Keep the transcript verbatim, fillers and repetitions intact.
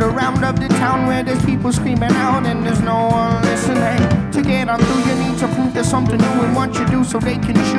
underground of the town where there's people screaming out and there's no one listening. To get on through, you need to prove there's something new in what you do so they can choose.